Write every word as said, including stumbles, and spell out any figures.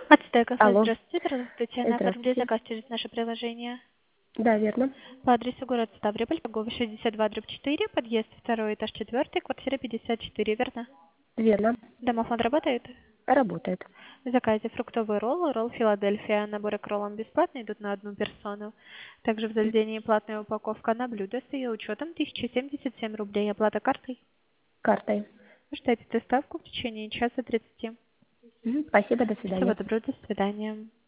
Ацтек кафе, Алло. здравствуйте, здравствуйте. На оформление Здравствуйте. заказ через наше приложение. Да, верно. По адресу город Ставрополь, торговый шестьдесят два дробь четыре, подъезд второй этаж четвертый, квартира пятьдесят четыре, верно? Верно. Домофон работает? Работает. В заказе фруктовые роллы, ролл Филадельфия, наборы к роллам бесплатно, идут на одну персону. Также в заведении платная упаковка на блюдо с ее учетом тысяча семьдесят семь рублей. Оплата картой. Картой. Ждайте доставку в течение часа тридцати. Мгм. Спасибо, до Всего свидания. доброго, до свидания.